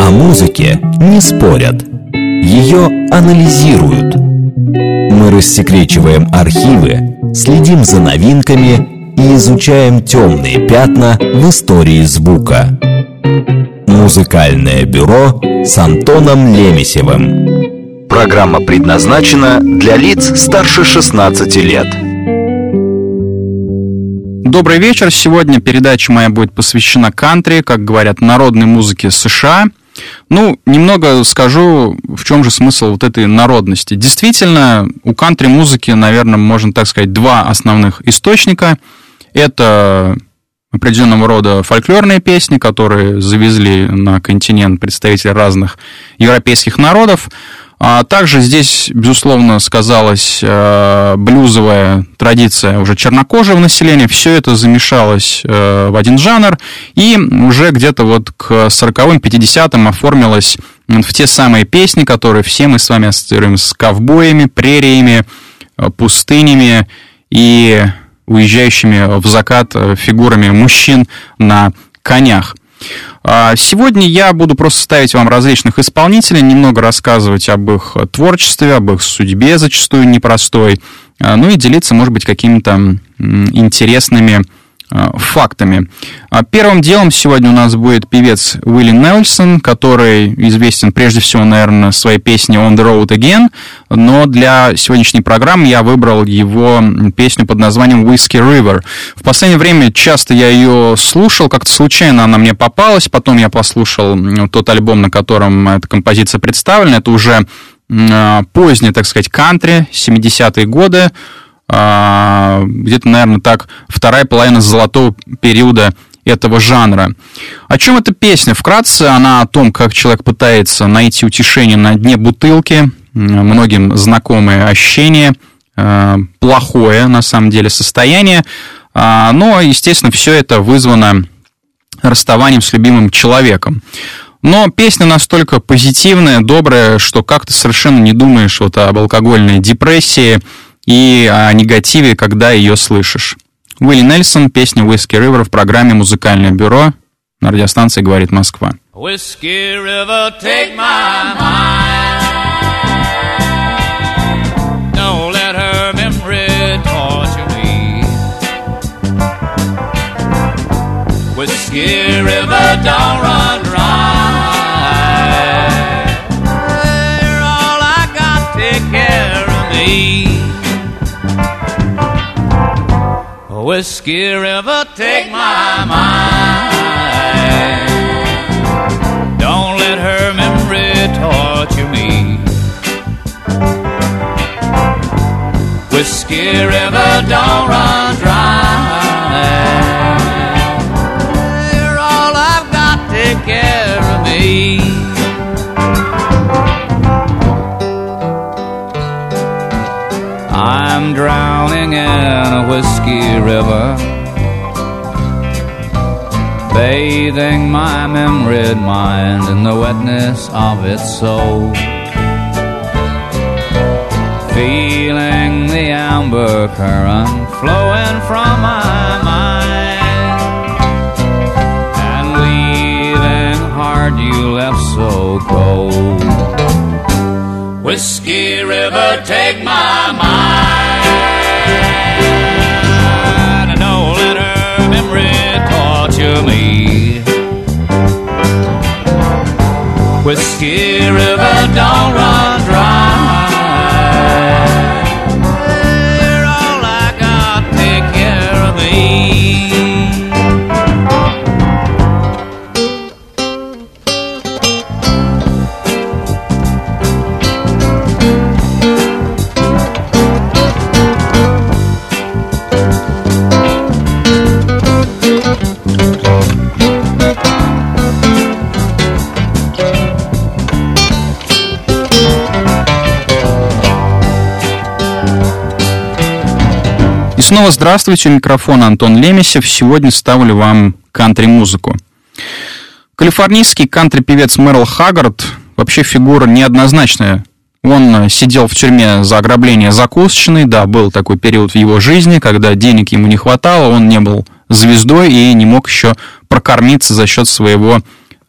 О музыке не спорят, ее анализируют. Мы рассекречиваем архивы, следим за новинками и изучаем темные пятна в истории звука. Музыкальное бюро с Антоном Лемесевым. Программа предназначена для лиц старше 16 лет. Добрый вечер. Сегодня передача моя будет посвящена кантри, как говорят, народной музыке США. Немного скажу, в чем же смысл вот этой народности. Действительно, у кантри-музыки, наверное, можно так сказать, два основных источника. Это определенного рода фольклорные песни, которые завезли на континент представители разных европейских народов. А также здесь, безусловно, сказалась блюзовая традиция уже чернокожего населения. Все это замешалось в один жанр, и уже где-то вот к 40-м, 50-м оформилось в те самые песни, которые все мы с вами ассоциируем с ковбоями, прериями, пустынями и уезжающими в закат фигурами мужчин на конях. Сегодня я буду просто ставить вам различных исполнителей, немного рассказывать об их творчестве, об их судьбе, зачастую непростой, и делиться, может быть, какими-то интересными фактами. Первым делом сегодня у нас будет певец Уилли Нельсон, который известен прежде всего, наверное, своей песней «On the Road Again», но для сегодняшней программы я выбрал его песню под названием «Whiskey River». В последнее время часто я ее слушал, как-то случайно она мне попалась, потом я послушал тот альбом, на котором эта композиция представлена, это уже поздний, так сказать, кантри, 70-е годы, где-то, наверное, так, вторая половина золотого периода этого жанра. О чем эта песня? Вкратце, она о том, как человек пытается найти утешение на дне бутылки, многим знакомое ощущение, плохое, на самом деле, состояние, но, естественно, все это вызвано расставанием с любимым человеком. Но песня настолько позитивная, добрая, что как-то совершенно не думаешь об алкогольной депрессии и о негативе, когда ее слышишь. Уилли Нельсон, песня «Whiskey River» в программе «Музыкальное бюро» на радиостанции «Говорит Москва». Whiskey River, take my mind. Don't let her memory torture me. Whiskey River, don't run dry. You're all I got, take care of me. Whiskey River, take my mind. Don't let her memory torture me. Whiskey River, don't run dry. You're all I've got, take care of me. I'm drowning in a whiskey river, bathing my memoried mind in the wetness of its soul, feeling the amber current flowing from my mind, and leaving heart you left so cold. Whiskey River, take my mind. Don't let her memory torture me. Whiskey River, don't run dry. You're all I got, take care of me. Снова здравствуйте, у микрофона Антон Лемесев. Сегодня ставлю вам кантри-музыку. Калифорнийский кантри-певец Мерл Хаггард вообще фигура неоднозначная. Он сидел в тюрьме за ограбление закусочной. Да, был такой период в его жизни, когда денег ему не хватало, он не был звездой и не мог еще прокормиться за счет своего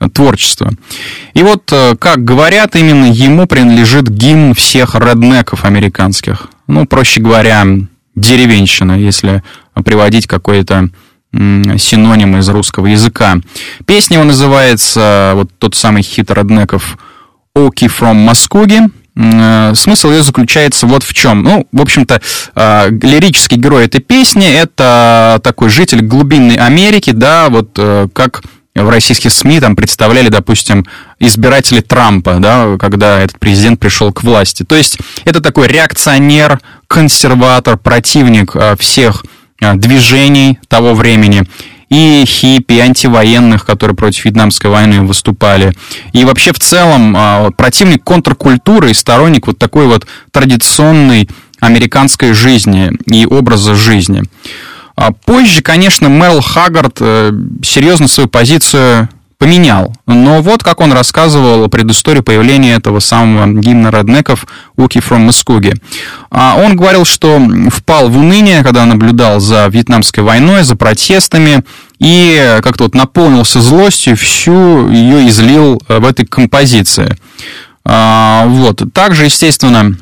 творчества. И вот, как говорят, именно ему принадлежит гимн всех реднеков американских. Ну, проще говоря, деревенщина, если приводить какой-то синоним из русского языка. Песня его называется, вот тот самый хит реднеков, «Okie from Muskogee». Смысл ее заключается вот в чем. Ну, в общем-то, лирический герой этой песни — это такой житель глубинной Америки, да, вот как в российских СМИ там представляли, допустим, избиратели Трампа, да, когда этот президент пришел к власти. То есть это такой реакционер, консерватор, противник всех движений того времени, и хиппи, и антивоенных, которые против Вьетнамской войны выступали. И вообще в целом противник контркультуры и сторонник вот такой вот традиционной американской жизни и образа жизни. Позже, конечно, Мерл Хаггард серьезно свою позицию поменял. Но вот как он рассказывал о предыстории появления этого самого гимна реднеков «Okie from Muskogee». Он говорил, что впал в уныние, когда наблюдал за Вьетнамской войной, за протестами, и как-то вот наполнился злостью, всю ее излил в этой композиции. Вот. Также, естественно,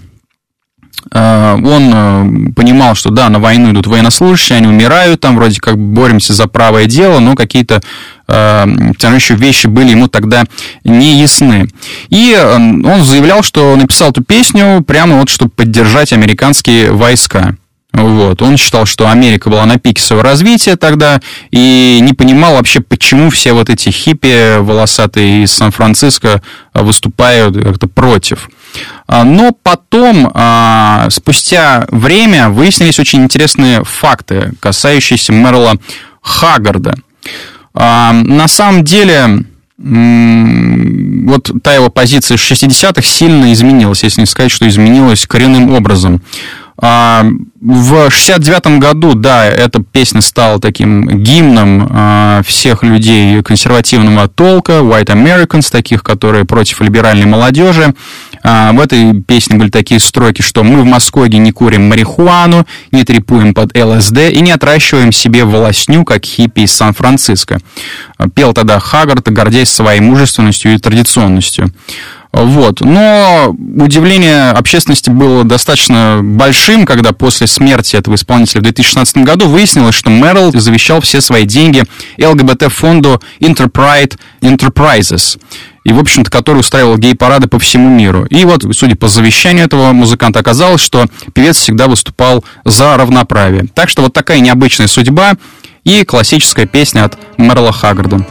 он понимал, что да, на войну идут военнослужащие, они умирают, там вроде как боремся за правое дело, но какие-то все еще вещи были ему тогда не ясны. И он заявлял, что написал эту песню прямо вот, чтобы поддержать американские войска. Вот. Он считал, что Америка была на пике своего развития тогда, и не понимал вообще, почему все вот эти хиппи волосатые из Сан-Франциско выступают как-то против. Но потом, спустя время, выяснились очень интересные факты, касающиеся Мерла Хаггарда. На самом деле, вот та его позиция из 60-х сильно изменилась, если не сказать, что изменилась коренным образом. В 69-м году, да, эта песня стала таким гимном всех людей консервативного толка, white Americans, таких, которые против либеральной молодежи. В этой песне были такие строки, что мы в Москве не курим марихуану, не трепуем под ЛСД и не отращиваем себе волосню, как хиппи из Сан-Франциско. Пел тогда Хаггард, гордясь своей мужественностью и традиционностью. Вот. Но удивление общественности было достаточно большим, когда после смерти этого исполнителя в 2016 году выяснилось, что Мерл завещал все свои деньги ЛГБТ-фонду Enterprises, и, в общем-то, который устраивал гей-парады по всему миру. И вот, судя по завещанию этого музыканта, оказалось, что певец всегда выступал за равноправие. Так что вот такая необычная судьба и классическая песня от Мерла Хаггарда.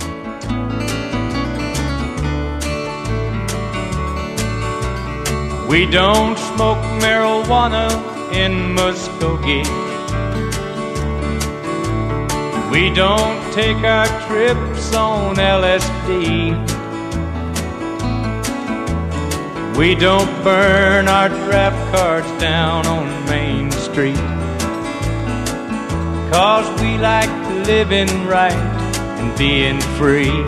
We don't smoke marijuana in Muskogee. We don't take our trips on LSD. We don't burn our draft cards down on Main Street. 'Cause we like living right and being free.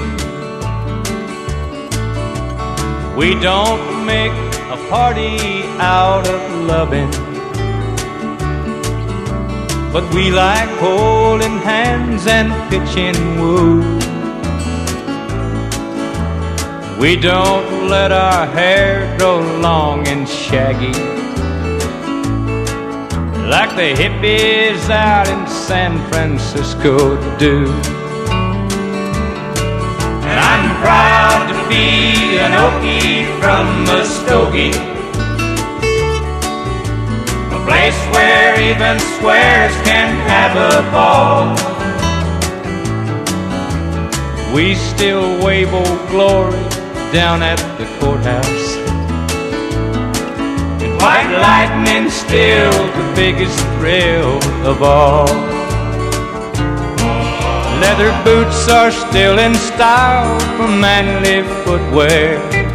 We don't make a party out of loving, but we like holding hands and pitching woo. We don't let our hair grow long and shaggy like the hippies out in San Francisco do. And I'm proud to be an Okie from Muskogee, a place where even squares can have a ball. We still wave Old Glory down at the courthouse, and white lightning's still the biggest thrill of all. Leather boots are still in style for manly footwear.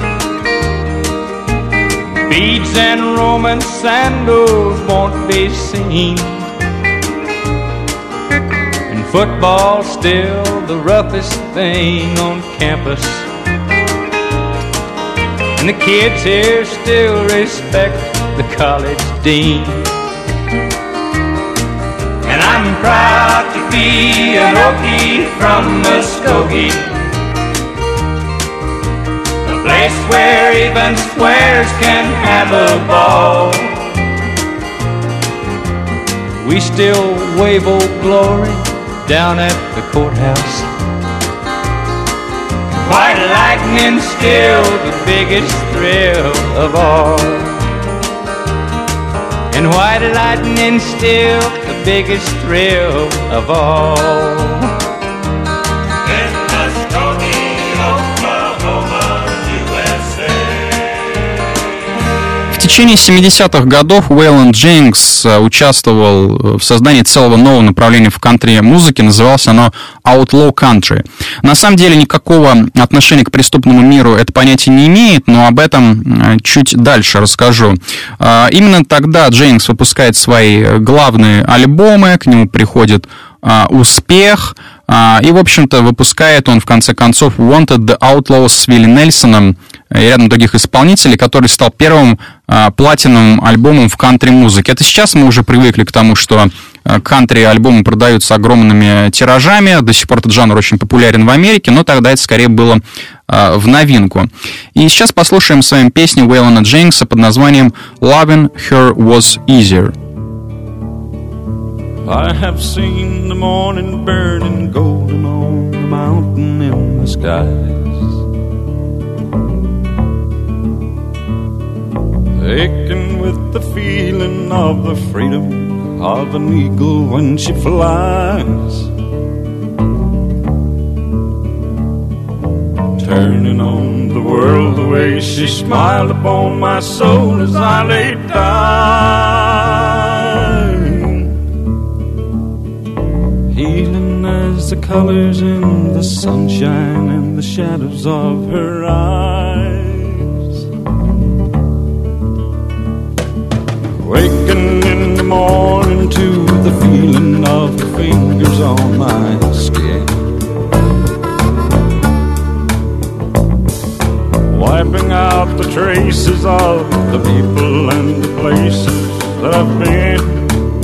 Beads and Roman sandals won't be seen, and football's still the roughest thing on campus. And the kids here still respect the college dean. And I'm proud to be an Okie from Muskogee, place where even squares can have a ball. We still wave Old Glory down at the courthouse. White lightning's still the biggest thrill of all. And white lightning's still the biggest thrill of all. В течение 70-х годов Уэйланд Дженнингс участвовал в создании целого нового направления в кантри-музыке, называлось оно Outlaw Country. На самом деле никакого отношения к преступному миру это понятие не имеет, но об этом чуть дальше расскажу. Именно тогда Дженнингс выпускает свои главные альбомы, к нему приходит успех, и, в общем-то, выпускает он, в конце концов, Wanted the Outlaws с Вилли Нельсоном и рядом других исполнителей, который стал первым платиновым альбомом в кантри-музыке. Это сейчас мы уже привыкли к тому, что кантри-альбомы продаются огромными тиражами, до сих пор этот жанр очень популярен в Америке, но тогда это скорее было в новинку. И сейчас послушаем с вами песню Уэйланда Дженнингса под названием «Loving Her Was Easier». I have seen the morning burning golden on the mountain in the skies, aching with the feeling of the freedom of an eagle when she flies, turning on the world the way she smiled upon my soul as I lay dying. Healing as the colors in the sunshine and the shadows of her eyes. Waking in the morning to the feeling of the fingers on my skin, wiping out the traces of the people and the places that I've been.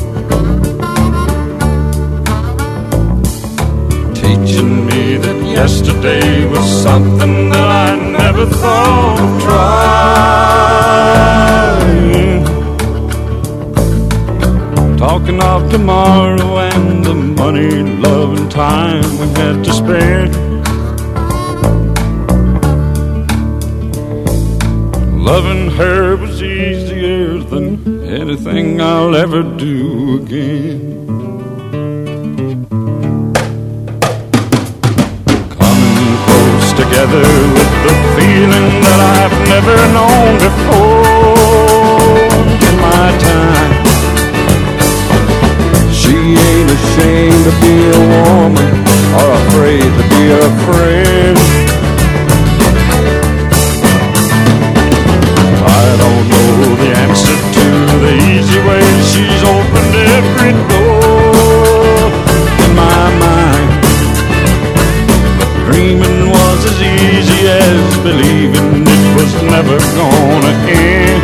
Teaching me that yesterday was something that I never thought of trying. Talking of tomorrow and the money, love and time we had to spend. Loving her was easier than anything I'll ever do again. Together with the feeling that I've never known before in my time. She ain't ashamed to be a woman or afraid to be a friend. I don't know the answer to the easy way she's opened every door in my mind. Dreaming was as easy as believing it was never gonna end.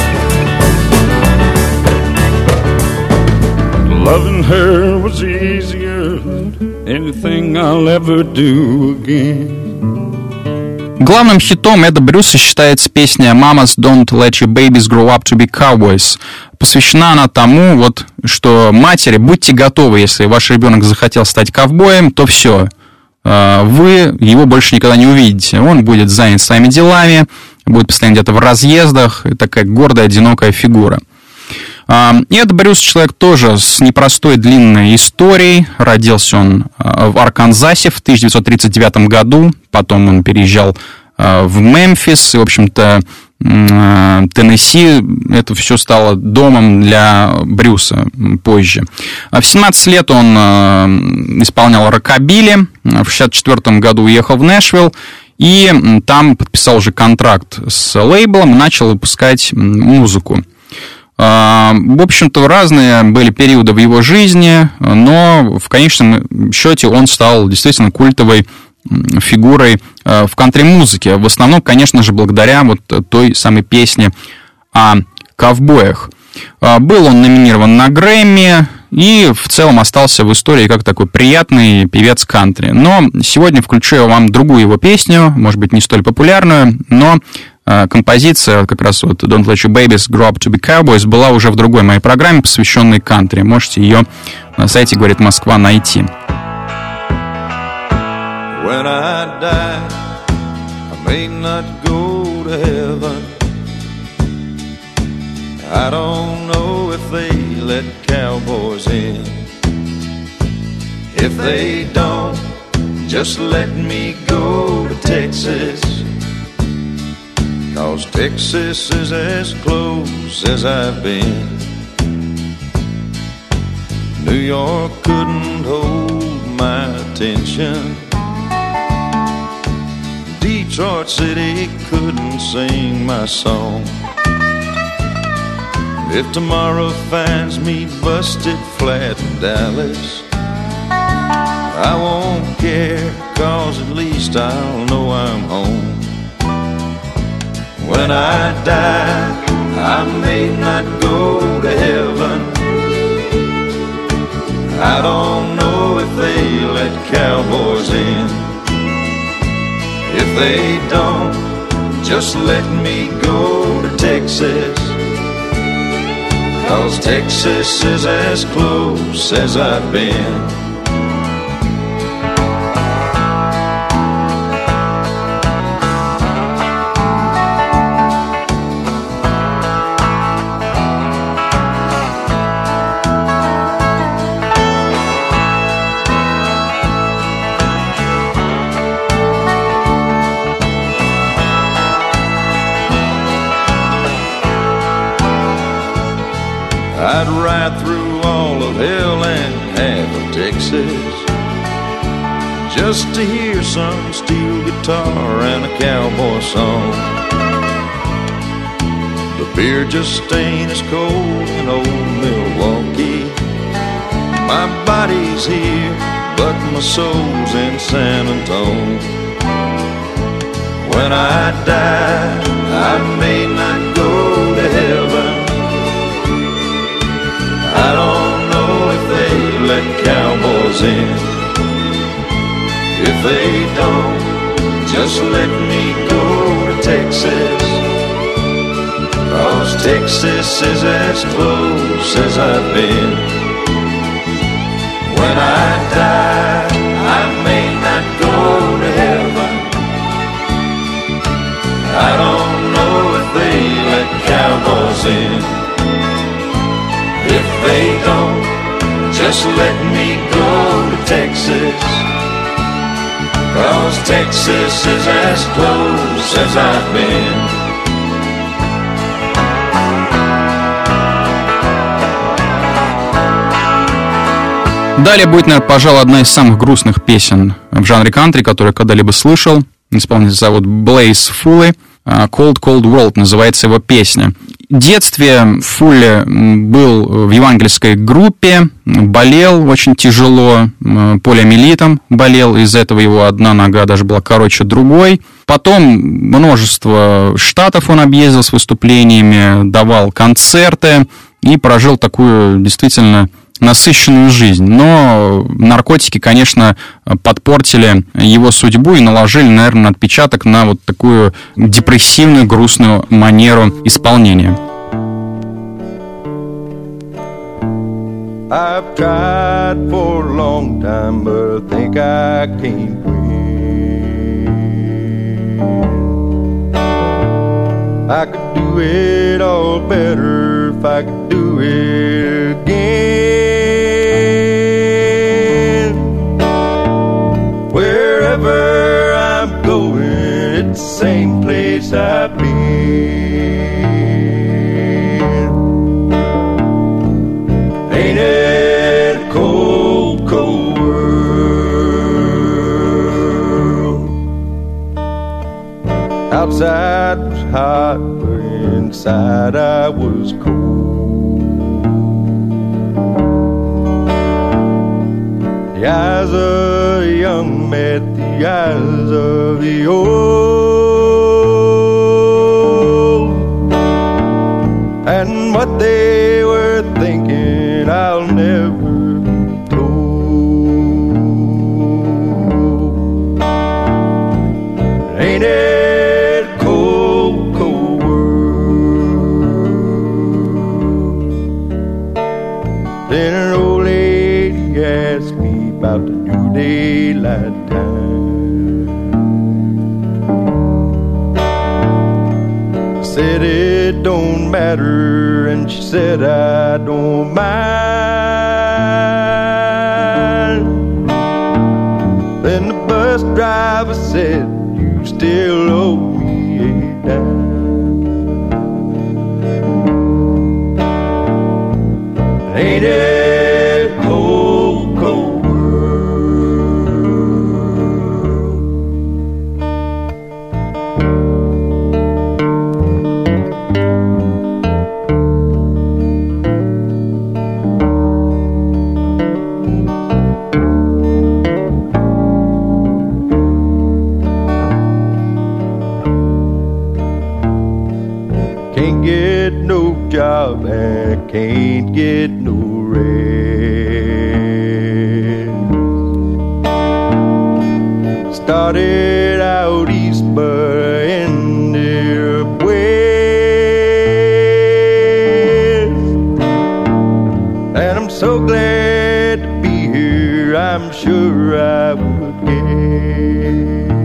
Loving her was easier than anything I'll ever do again. Главным хитом Эда Брюса считается песня «Mamas don't let your babies grow up to be cowboys». Посвящена она тому, что матери, будьте готовы, если ваш ребенок захотел стать ковбоем, то все. Вы его больше никогда не увидите. Он будет занят своими делами, будет постоянно где-то в разъездах, такая гордая, одинокая фигура. Эд Брюс человек тоже с непростой длинной историей. Родился он в Арканзасе в 1939 году, потом он переезжал в Мемфис, и, в общем-то, Теннесси, это все стало домом для Брюса позже. В 17 лет он исполнял рокобили, в 64 году уехал в Нэшвилл, и там подписал уже контракт с лейблом и начал выпускать музыку. В общем-то, разные были периоды в его жизни, но в конечном счете он стал действительно культовой фигурой в кантри-музыке. В основном, конечно же, благодаря той самой песне о ковбоях. Был он номинирован на Грэмми, и в целом остался в истории как такой приятный певец кантри. Но сегодня включу я вам другую его песню, может быть, не столь популярную, но композиция, как раз вот Don't Let Your Babies Grow Up To Be Cowboys, была уже в другой моей программе, посвященной кантри. Можете ее на сайте «Говорит Москва» найти. When I die, I may not go to heaven. I don't know if they let cowboys in. If they don't, just let me go to Texas, 'cause Texas is as close as I've been. New York couldn't hold my attention. Detroit City couldn't sing my song. If tomorrow finds me busted flat in Dallas, I won't care, 'cause at least I'll know I'm home. When I die, I may not go to heaven. I don't know if they let cowboys in. If they don't, just let me go to Texas, 'cause Texas is as close as I've been. I'd ride through all of hell and half of Texas just to hear some steel guitar and a cowboy song. The beer just ain't as cold in old Milwaukee. My body's here, but my soul's in San Antonio. When I die, I may not go to heaven. I don't know if they let cowboys in. If they don't, just let me go to Texas, 'cause Texas is as close as I've been. When I die, I may not go to heaven. I don't know if they let cowboys in. If they don't, just let me go to Texas, 'cause Texas is as close as I've been. Далее будет, наверное, пожалуй, одна из самых грустных песен в жанре кантри, которую я когда-либо слышал. Исполнитель зовут Блейз Фулли. Cold Cold World называется его песня. В детстве Фулли был в евангельской группе, болел очень тяжело, полиомиелитом болел, из-за этого его одна нога даже была короче другой. Потом множество штатов он объездил с выступлениями, давал концерты и прожил такую действительно насыщенную жизнь. Но наркотики, конечно, подпортили его судьбу и наложили, наверное, отпечаток на вот такую депрессивную, грустную манеру исполнения. I've tried for a long time, but I think I can't win. I could do it all better if I could do it again. Wherever I'm going, it's the same place I've been. Ain't it a cold, cold world? Outside was hot, but inside I was cold. The eyes of the young met the eyes of the old, and what they were thinking I'll never it don't matter, and she said I don't mind. Then the bus driver said, you still owe me a dime. Ain't it cold, cold world? Can't get no job and can't get no rest. Started out east but ended up west. And I'm so glad to be here, I'm sure I would guess.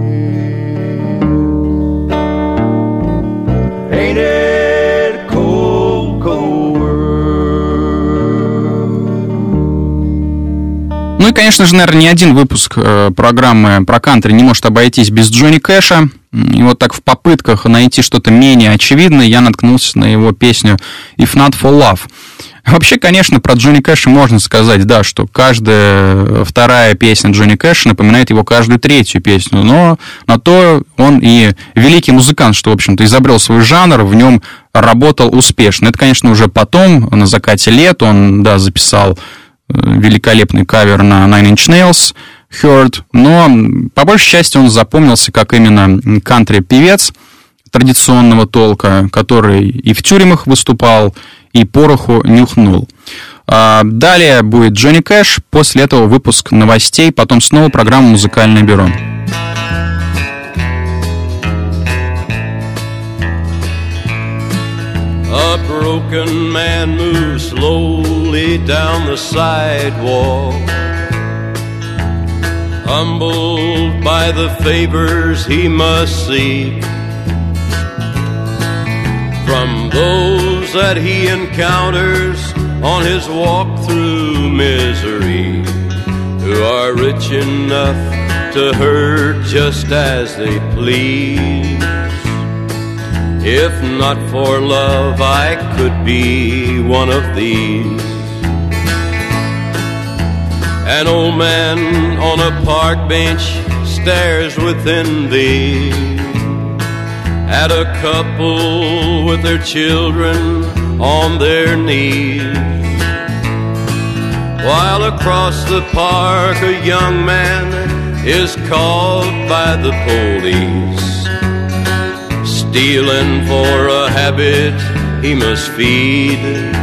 Ain't it cold, cold world? Ну и, конечно же, наверное, ни один выпуск программы про кантри не может обойтись без Джонни Кэша. И вот так в попытках найти что-то менее очевидное я наткнулся на его песню «If Not For Love». Вообще, конечно, про Джонни Кэша можно сказать, да, что каждая вторая песня Джонни Кэша напоминает его каждую третью песню, но на то он и великий музыкант, что, в общем-то, изобрел свой жанр, в нем работал успешно. Это, конечно, уже потом, на закате лет, он, да, записал великолепный кавер на Nine Inch Nails, Hurt, но по большей части он запомнился как именно кантри-певец традиционного толка, который и в тюрьмах выступал, и пороху нюхнул. Далее будет Джонни Кэш, после этого выпуск новостей, потом снова программа «Музыкальное бюро». A broken man moves slowly down the sidewalk, humbled by the favors he must seek from those that he encounters on his walk through misery, who are rich enough to hurt just as they please. If not for love, I could be one of these. An old man on a park bench stares with envy at a couple with their children on their knees, while across the park a young man is caught by the police, stealing for a habit he must feed.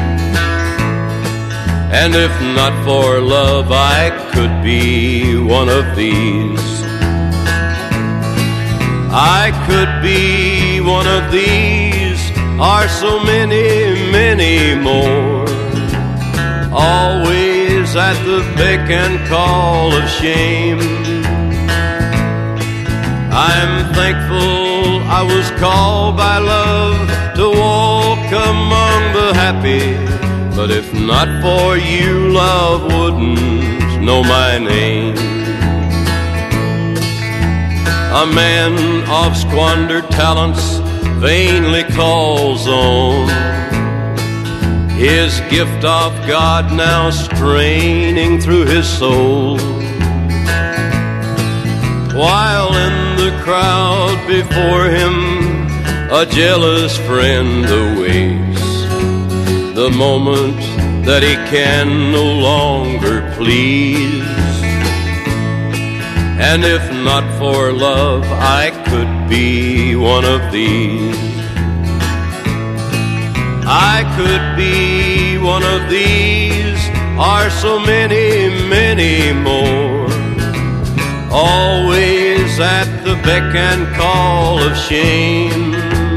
And if not for love, I could be one of these. I could be one of these, are so many, many more, always at the beck and call of shame. I'm thankful I was called by love to walk among the happy, but if not for you, love wouldn't know my name. A man of squandered talents vainly calls on his gift of God now straining through his soul, while in the crowd before him a jealous friend awaits the moment that he can no longer please. And if not for love, I could be one of these. I could be one of these, are so many, many more, always at the beck and call of shame.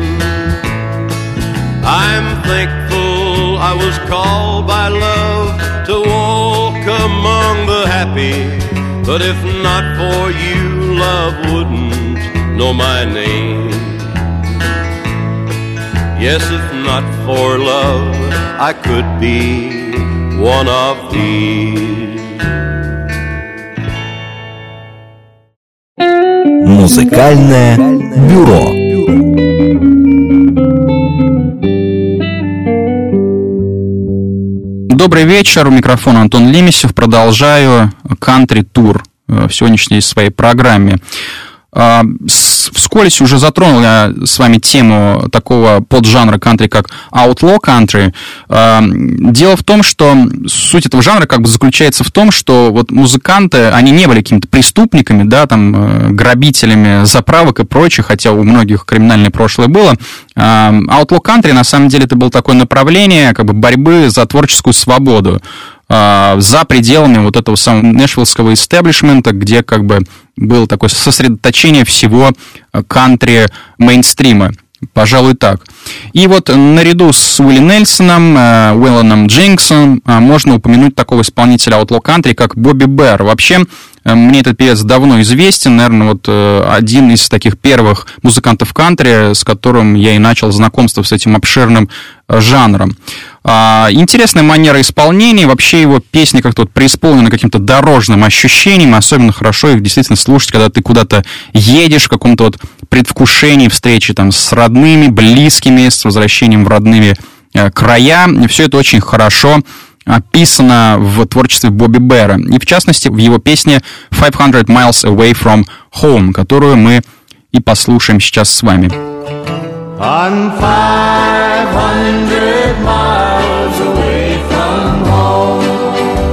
I'm thankful I was called by love to walk among the happy, but if not for you, love wouldn't know my name. Guess if not for love, I could be one of these. Музыкальное бюро. Добрый вечер, у микрофона Антон Лемесев. Продолжаю кантри-тур в сегодняшней своей программе. Вскользь уже затронул я с вами тему такого поджанра кантри, как outlaw country. Дело в том, что суть этого жанра как бы заключается в том, что вот музыканты, они не были какими-то преступниками, да, там, грабителями заправок и прочее, хотя у многих криминальное прошлое было. Outlaw country, на самом деле, это было такое направление как бы борьбы за творческую свободу за пределами вот этого самого нэшвиллского истеблишмента, где как бы было такое сосредоточение всего кантри-мейнстрима. Пожалуй, так. И вот наряду с Уилли Нельсоном, Уэллоном Дженксом можно упомянуть такого исполнителя outlaw country, как Бобби Бэр. Вообще, мне этот певец давно известен, наверное, вот один из таких первых музыкантов кантри, с которым я и начал знакомство с этим обширным жанром. Интересная манера исполнения, вообще его песни как-то вот преисполнены каким-то дорожным ощущением, особенно хорошо их действительно слушать, когда ты куда-то едешь, в каком-то вот предвкушении встречи там с родными, близкими, с возвращением в родные края. Все это очень хорошо описано в творчестве Бобби Бэра, и в частности в его песне «500 Miles Away From Home», которую мы и послушаем сейчас с вами. I'm 500 miles away from home.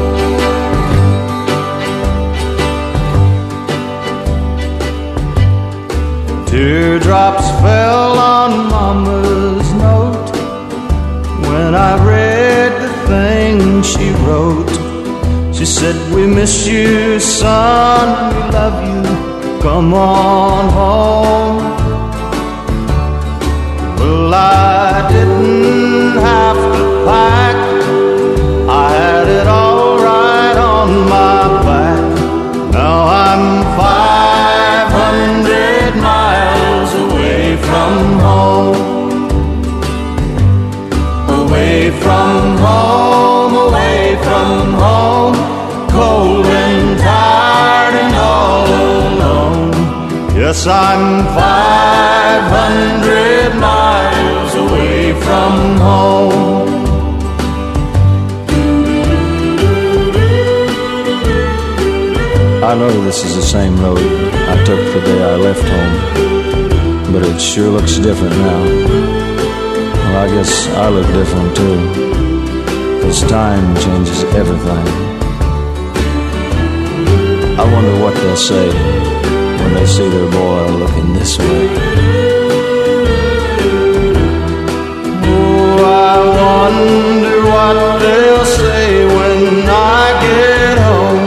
Teardrops fell on Mama's note when I read the thing she wrote. She said, we miss you, son, we love you, come on home. Well, I didn't have to pack, I had it all right on my back. Now I'm 500 miles away from home. Away from home, away from home, cold and tired and all alone. Yes, I'm 500 miles away from home. I know this is the same road I took the day I left home, but it sure looks different now. Well, I guess I look different too, 'cause time changes everything. I wonder what they'll say when they see their boy looking this way. Oh, I wonder what they'll say when I get home.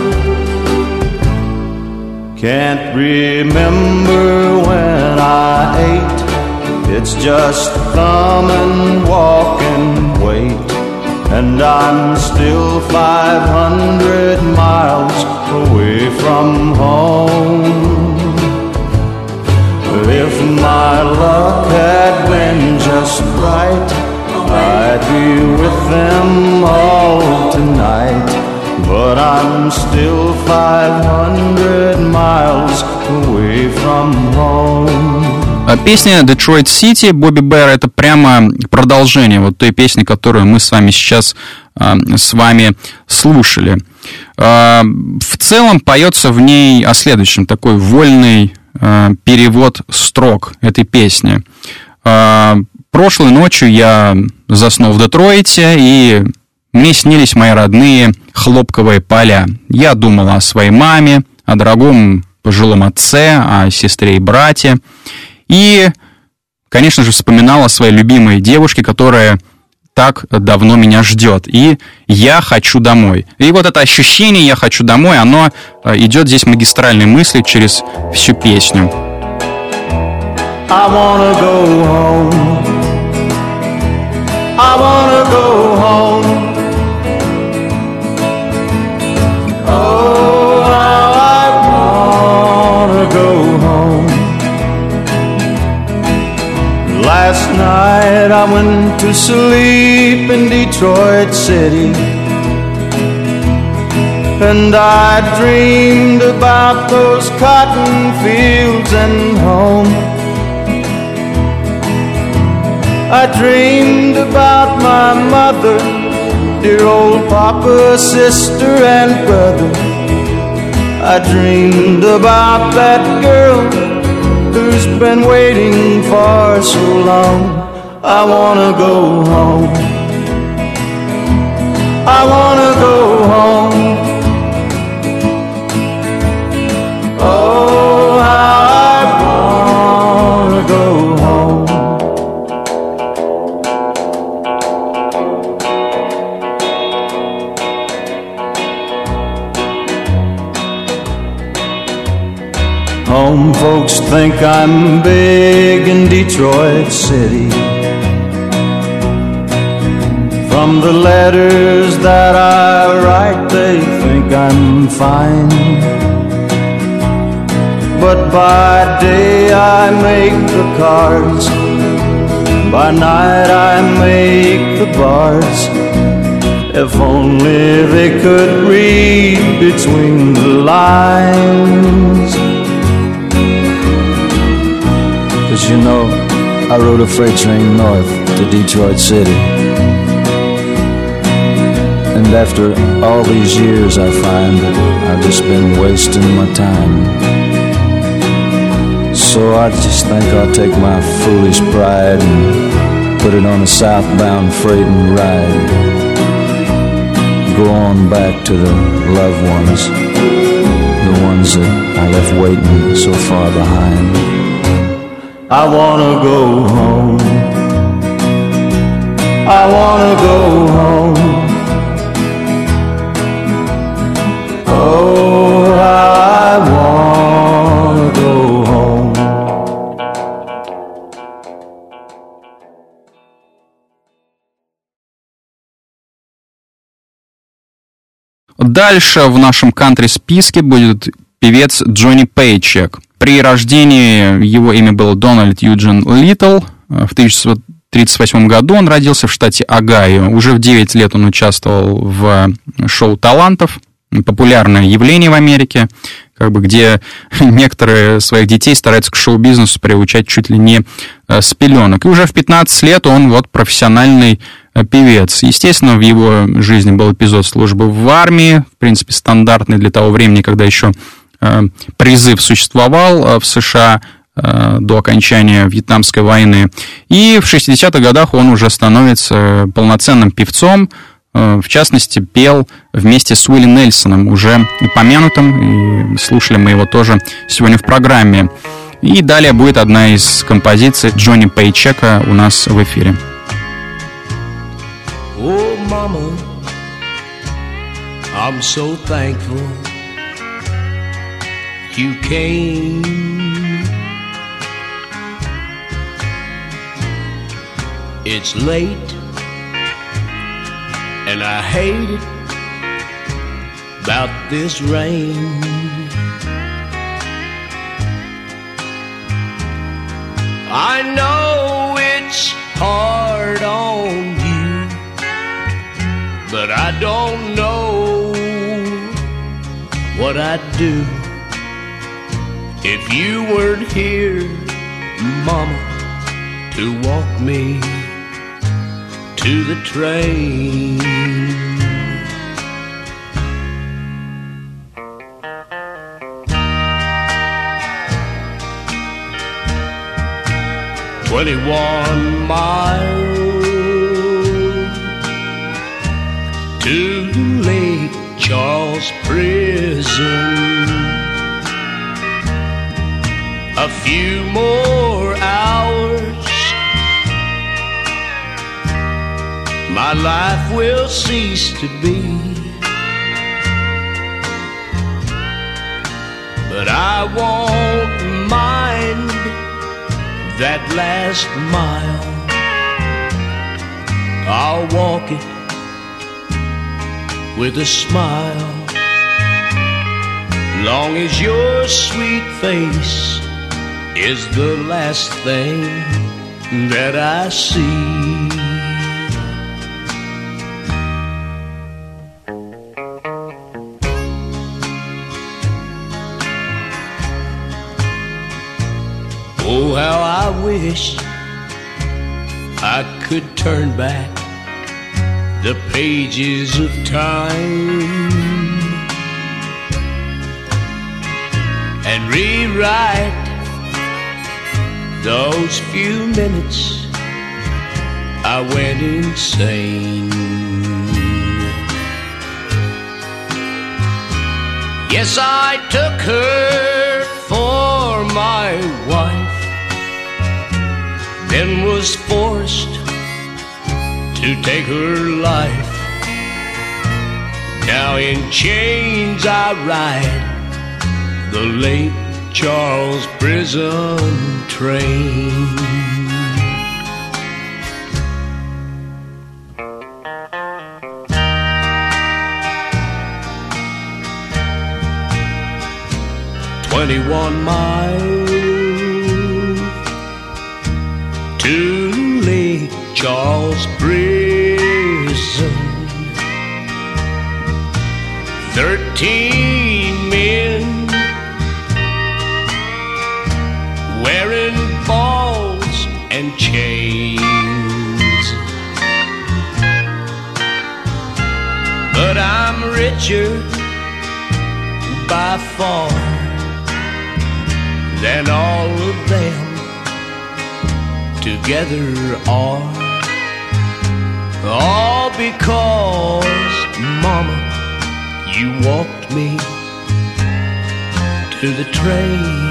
Can't remember when I ate, it's just come and walk and wait. And I'm still 500 miles away from home. If my luck had been just right, I'd be with them all tonight. But I'm still 500 miles away from home. Песня «Detroit City» Бобби Бэра — это прямо продолжение вот той песни, которую мы с вами сейчас с вами слушали. В целом поется в ней о следующем, такой вольный перевод строк этой песни. Прошлой ночью я заснул в Детройте, и мне снились мои родные хлопковые поля. Я думал о своей маме, о дорогом пожилом отце, о сестре и брате. И, конечно же, вспоминал о своей любимой девушке, которая так давно меня ждет. И я хочу домой. И вот это ощущение «я хочу домой», оно идет здесь магистральной мыслью через всю песню. I wanna go home. I wanna go home. Oh, how I wanna go home. Last night I went to sleep in Detroit City, and I dreamed about those cotton fields and home. I dreamed about my mother, dear old papa, sister, and brother. I dreamed about that girl who's been waiting for so long. I wanna go home. I wanna go home. Oh, how I wanna go home. Home folks think I'm big in Detroit City. From the letters that I write, they think I'm fine. But by day I make the cards, by night I make the bars. If only they could read between the lines. 'Cause you know, I rode a freight train north to Detroit City, and after all these years I find that I've just been wasting my time. So I just think I'll take my foolish pride and put it on a southbound freight and ride. Go on back to the loved ones, the ones that I left waiting so far behind. I wanna go home. I wanna go home. Oh, I wanna go home. Дальше в нашем кантри-списке будет певец Джонни Пейчек. При рождении его имя было Дональд Юджин Литтл. В 1938 году он родился в штате Огайо. Уже в 9 лет он участвовал в шоу талантов. Популярное явление в Америке, где некоторые своих детей стараются к шоу-бизнесу приучать чуть ли не с пеленок. И уже в 15 лет он профессиональный певец. Естественно, в его жизни был эпизод службы в армии, в принципе, стандартный для того времени, когда еще призыв существовал в США до окончания Вьетнамской войны. И в 60-х годах он уже становится полноценным певцом. В частности, пел вместе с Уилли Нельсоном, уже упомянутым, и слушали мы его тоже сегодня в программе. И далее будет одна из композиций Джонни Пейчека у нас в эфире. Oh, mama, I'm so thankful you came. It's late and I hate it about this rain. I know it's hard on you, but I don't know what I'd do if you weren't here, Mama, to walk me to the train. "21 miles to Lake Charles Prison, a few more hours, my life will cease to be, but I won't mind that last mile. I'll walk it with a smile, long as your sweet face is the last thing that I see. Oh, how I wish I could turn back the pages of time and rewrite those few minutes I went insane. Yes, I took her for my wife, then was forced to take her life. Now in chains I ride the late Charles prison train. "21 miles to Lake Charles prison, 13 men wearing balls and chains, but I'm richer by far than all of them together are. All because, Mama, you walked me to the train."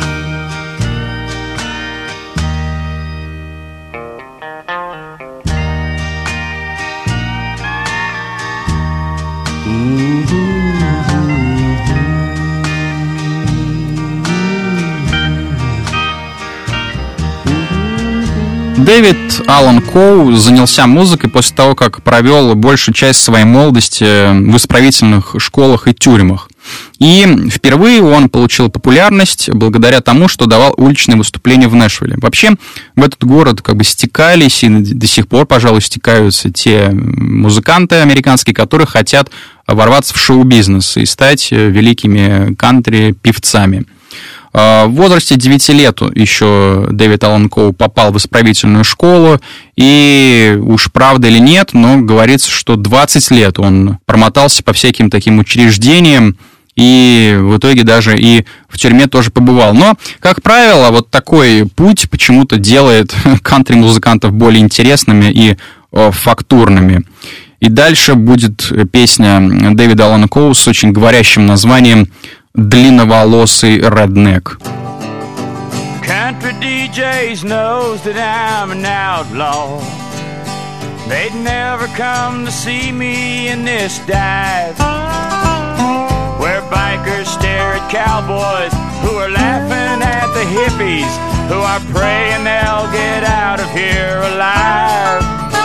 Дэвид Аллан Коу занялся музыкой после того, как провел большую часть своей молодости в исправительных школах и тюрьмах. И впервые он получил популярность благодаря тому, что давал уличные выступления в Нэшвилле. Вообще, в этот город как бы стекались и до сих пор, пожалуй, стекаются те музыканты американские, которые хотят ворваться в шоу-бизнес и стать великими кантри-певцами. В возрасте 9 лет еще Дэвид Аллан Коу попал в исправительную школу, и уж правда или нет, но говорится, что 20 лет он промотался по всяким таким учреждениям, и в итоге даже и в тюрьме тоже побывал. Но, как правило, вот такой путь почему-то делает кантри-музыкантов более интересными и фактурными. И дальше будет песня Дэвида Аллана Коу с очень говорящим названием «Длинноволосый реднек». Country DJs knows that I'm an outlaw. They'd never come to see me in this dive, where bikers stare at cowboys who are laughing at the hippies who are praying they'll get out of here alive.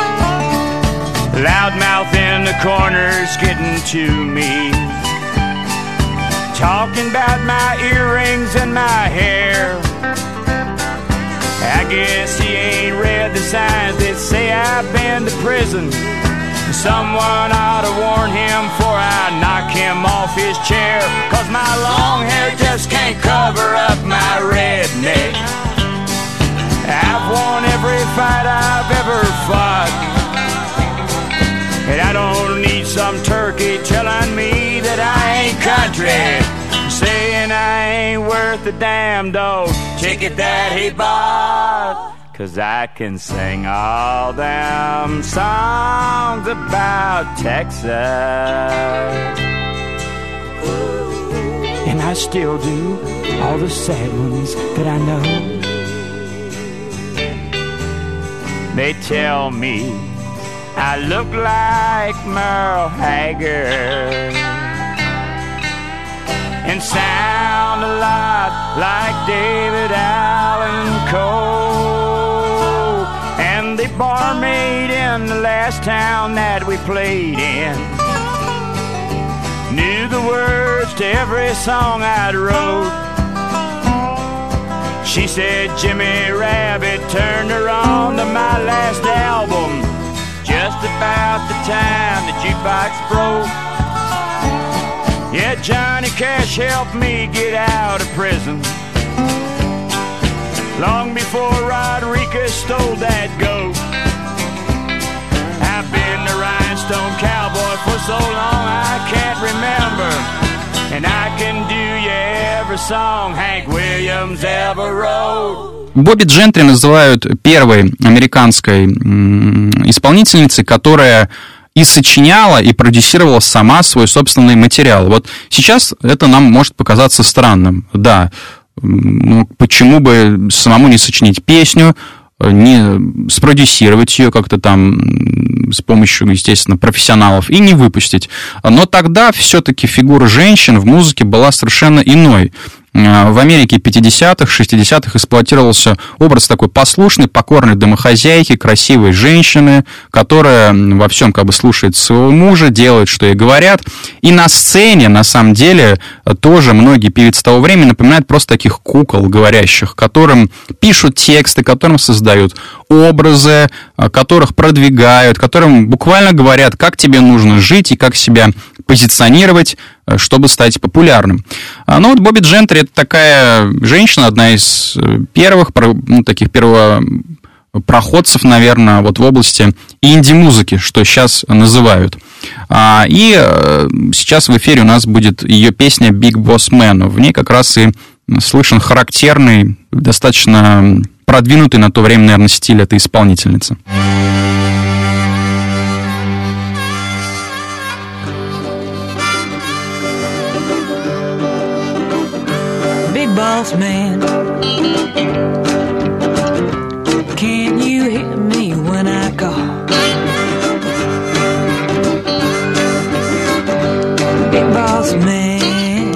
Loudmouth in the corners getting to me, talking about my earrings and my hair. I guess he ain't read the signs that say I've been to prison. Someone ought to warn him before I knock him off his chair, 'cause my long hair just can't cover up my redneck. I've won every fight I've ever fought, and I don't need some turkey telling me that I ain't country, saying I ain't worth a damn dog ticket that he bought. 'Cause I can sing all them songs about Texas, and I still do all the sad ones that I know. They tell me I look like Merle Haggard and sound a lot like David Allan Coe. And the barmaid in the last town that we played in knew the words to every song I'd wrote. She said Jimmy Rabbit turned her on to time the jukebox broke. Yeah, Johnny Cash helped me get out of prison long before Rodriguez stole that goat. I've been the rhinestone cowboy for so long I can't remember, and I can do you every song Hank Williams ever wrote. Бобби Джентри называют первой американской исполнительницей, которая и сочиняла, и продюсировала сама свой собственный материал. Вот сейчас это нам может показаться странным. Да, ну, почему бы самому не сочинить песню, не спродюсировать ее как-то там с помощью, естественно, профессионалов и не выпустить. Но тогда все-таки фигура женщин в музыке была совершенно иной. В Америке 50-х, 60-х эксплуатировался образ такой послушной, покорной домохозяйки, красивой женщины, которая во всем как бы слушает своего мужа, делает, что ей говорят. И на сцене, на самом деле, тоже многие певицы того времени напоминают просто таких кукол говорящих, которым пишут тексты, которым создают образы, которых продвигают, которым буквально говорят, как тебе нужно жить и как себя позиционировать, чтобы стать популярным. Ну вот Бобби Джентри — это такая женщина, одна из первых, ну, таких первопроходцев, наверное, вот в области инди-музыки, что сейчас называют. И сейчас в эфире у нас будет ее песня «Big Boss Man». В ней как раз и слышен характерный, достаточно продвинутый на то время, наверное, стиль этой исполнительницы. Boss man, can you hear me when I call? Big boss man,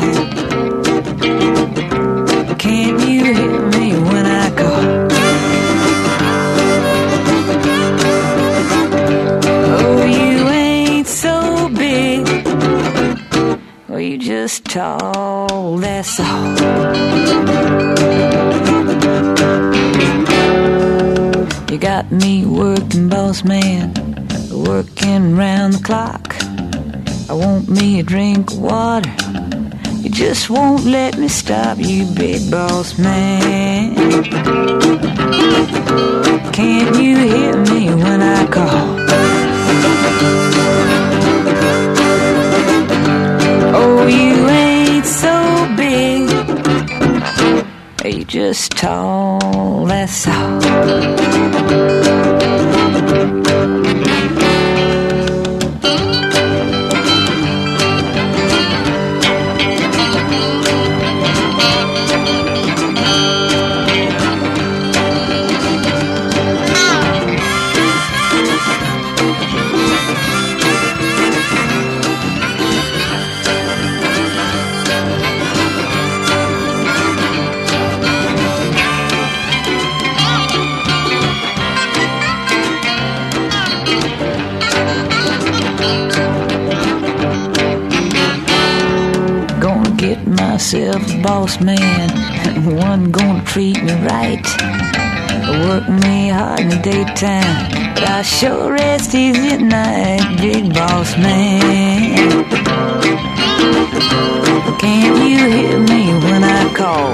can you hear me when I call? Oh, you ain't so big, well, you just tall, that's all. You got me working, boss man, working round the clock. I want me a drink of water, you just won't let me stop, you big boss man. Can't you hear me when I call? Oh, you ain't so big, you just tall, that's all. Myself a boss man, one gonna treat me right, work me hard in the daytime, but I sure rest easy at night, big boss man. Can't you hear me when I call?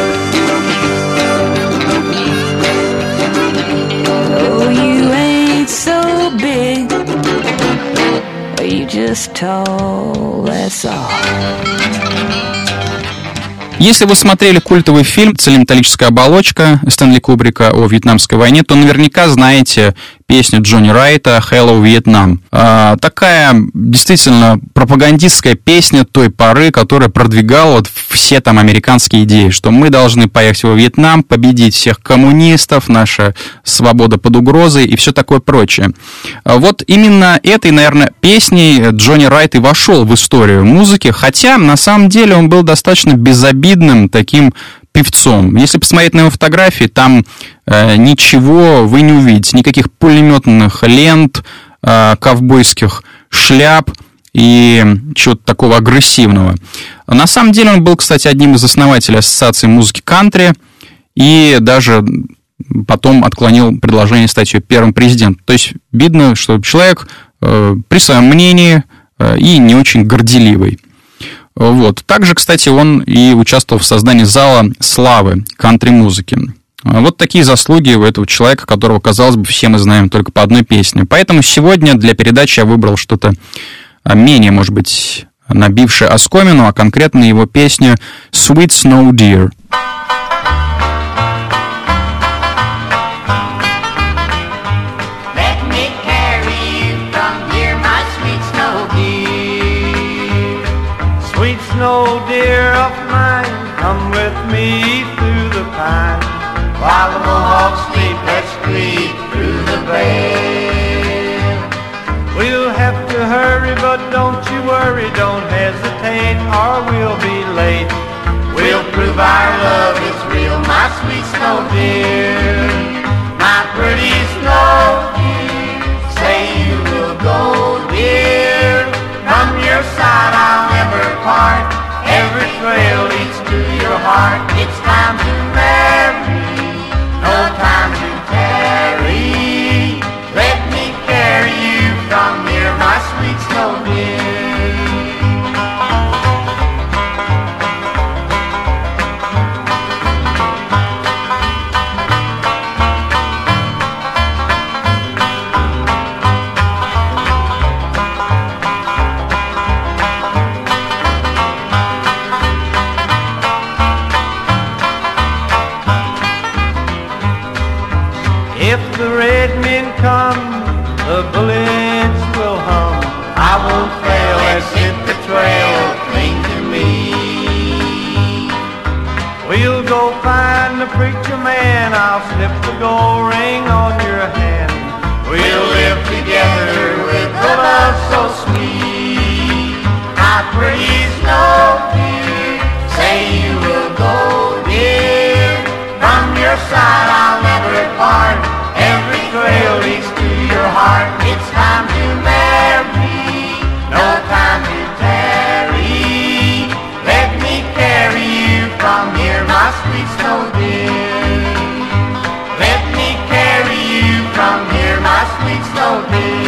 Oh, you ain't so big, you just tall, that's all. Если вы смотрели культовый фильм «Цельнометаллическая оболочка» Стэнли Кубрика о Вьетнамской войне, то наверняка знаете песню Джонни Райта «Hello, Vietnam». Такая действительно пропагандистская песня той поры, которая продвигала вот все там американские идеи, что мы должны поехать во Вьетнам, победить всех коммунистов, наша свобода под угрозой и все такое прочее. Вот именно этой, наверное, песней Джонни Райт и вошел в историю музыки, хотя на самом деле он был достаточно безобидным таким певцом. Если посмотреть на его фотографии, там ничего вы не увидите, никаких пулеметных лент, ковбойских шляп и чего-то такого агрессивного. На самом деле он был, кстати, одним из основателей Ассоциации музыки кантри и даже потом отклонил предложение стать ее первым президентом. То есть видно, что человек при своем мнении и не очень горделивый. Вот. Также, кстати, он и участвовал в создании зала славы кантри-музыки. Вот такие заслуги у этого человека, которого, казалось бы, все мы знаем только по одной песне. Поэтому сегодня для передачи я выбрал что-то менее, может быть, набившее оскомину, а конкретно его песню «Sweet Snow Deer». Snow dear of mine, come with me through the pine. While the mohawks sleep, let's creep through the vale. We'll have to hurry, but don't you worry, don't hesitate, or we'll be late. We'll prove our love is real, my sweet snow dear. My pretty snow dear, say you will go, dear. From your side I'll never part. Every trail leads to your heart. It's time to marry, no time to tarry. Let me carry you from here, my sweet snow dear. If the red men come, the bullets will hum. I won't fail, let's hit the trail, cling to me. We'll go find the preacher man, I'll slip the gold ring on your hand. We'll live together with a love so sweet. My pretty snow dear, say you will go, dear. From your side I'll never part. Every trail leads to your heart. It's time to marry, no time to tarry. Let me carry you from here, my sweet snow dear. Let me carry you from here, my sweet snow dear.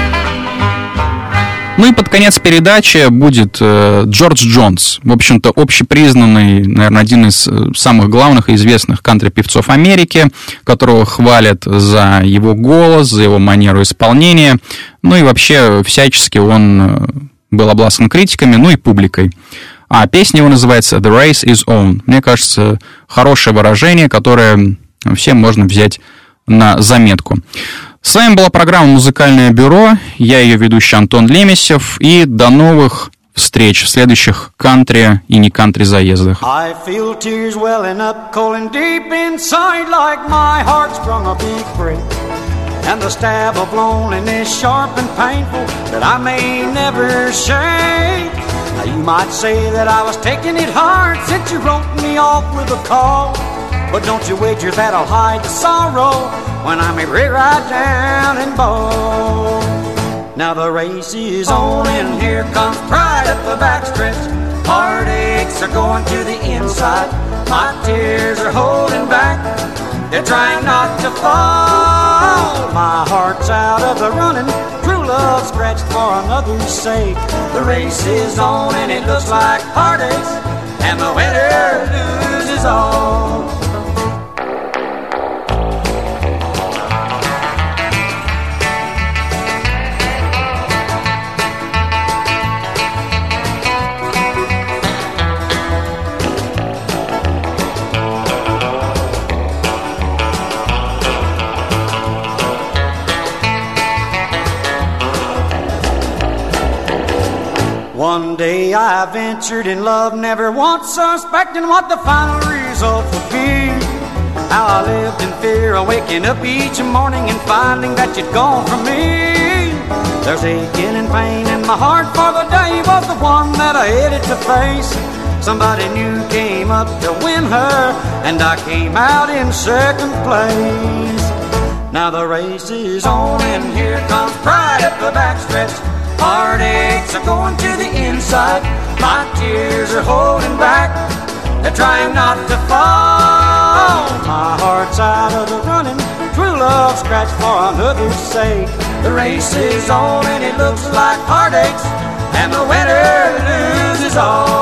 Ну и под конец передачи будет Джордж Джонс. В общем-то, общепризнанный, наверное, один из самых главных и известных кантри-певцов Америки, которого хвалят за его голос, за его манеру исполнения. Ну и вообще, всячески он был обласкан критиками, ну и публикой. А песня его называется «The Race is On». Мне кажется, хорошее выражение, которое всем можно взять на заметку. С вами была программа «Музыкальное бюро». Я ее ведущий Антон Лемесев. И до новых встреч в следующих кантри и не кантри заездах. I feel tears welling up cold and deep inside, like my heart sprung a big break, and the stab of loneliness sharp and painful that I may never shake. Now you might say that I was taking it hard since you wrote me off with a call, but don't you wager that I'll hide the sorrow when I'm right down and bow. Now the race is on and here comes pride up the backstretch. Heartaches are going to the inside. My tears are holding back. They're trying not to fall. My heart's out of the running. True love scratched for another's sake. The race is on and it looks like heartaches, and the winner loses all. One day I ventured in love, never once suspecting what the final result would be. How I lived in fear of waking up each morning and finding that you'd gone from me. There's aching and pain in my heart, for the day was the one that I headed to face. Somebody new came up to win her, and I came out in second place. Now the race is on and here comes pride up the backstretch. Heartaches are going to the inside. My tears are holding back. They're trying not to fall. My heart's out of the running. True love dog scratch for another's sake. The race is on and it looks like heartaches, and the winner loses all.